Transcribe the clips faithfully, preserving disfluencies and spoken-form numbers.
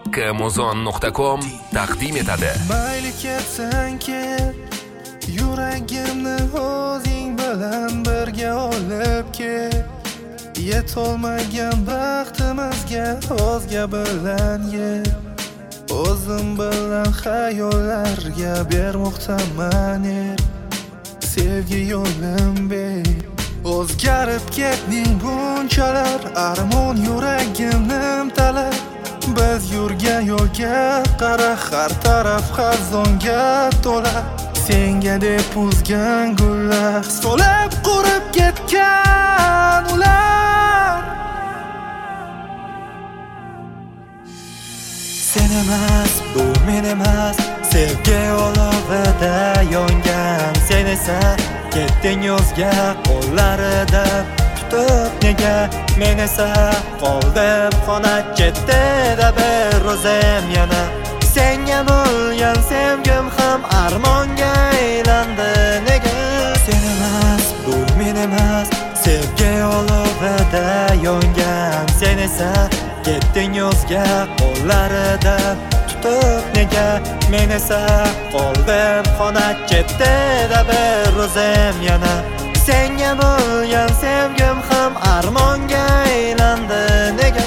Kmozon nuqta com taqdim etadi. Mayli ketsang ket, yuragimni o'zing bilan birga olib ket. Yetolmagan baxtimizga o'zga bilan yer. O'zim bilan xayollarga bermoqdaman er. Sevgi yo'lim ber. O'zgarib ketding bunchalar, armon yuragimni imtalar. Biz yurgan yo'lga qara, har taraf xazonga to'la. Senga deb uzgan gullar, so'lib qurib ketgan ular. Sen emas, bu men emas, sevgi olovida yongan. Sen esa ketding o'zga qo'llarida tutib nega. Men esa qoldim xona chetida bir o'zim yana. Senga bo'lgan sevgim ham armonga aylandi nega. Sen emas, bu men emas, sevgi olovida yongan. Sen esa ketding o'zga qo'llarida tutib nega. Men esa qoldim xona chetida bir o'zim yana. Senga bo'lgan sevgim ham armonga aylandi nega.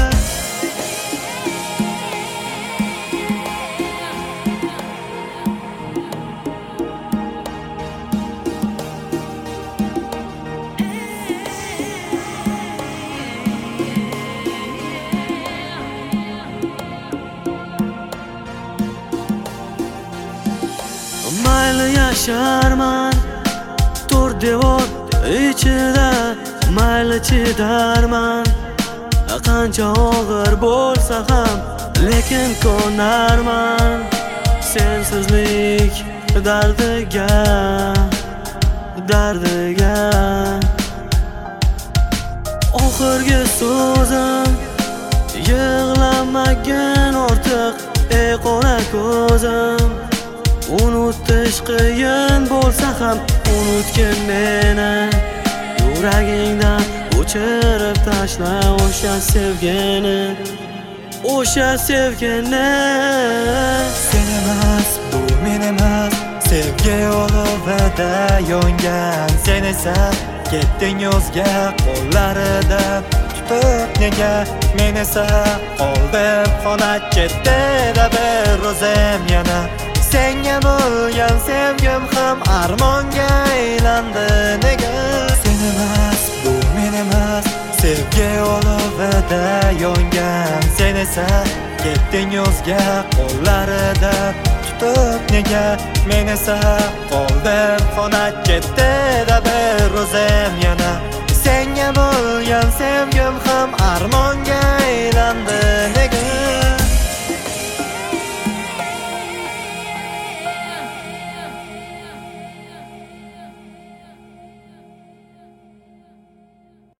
Mayli yasharman to'r devor ichida, mayli chidarman qancha og'ir bo'lsa ham, lekin ko'narman sensizlik dardiga, dardiga. Oxirgi so'zim yig'lamagin ortiq, ey qora ko'zim. Unutish qiyin bo'lsa ham unutgin meni. Yuragingdan o'chirib tashla o'sha sevgini, o'sha sevgini. Sen emas, bu men emas, sevgi olovida yongan. Sen esa ketding o'zga qo'llarida tutib nega. Men esa qoldim xona chetida bir o'zim yana. Senga bo'lgan sevgim ham armonga aylandi nega. Sen emas, bu men emas, sevgi olovida yongan. Sen esa ketding o'zga qo'llarida tutib nega. Men esa qoldim xona chetida bir o'zim yana. Senga bo'lgan sevgim ham armonga aylandi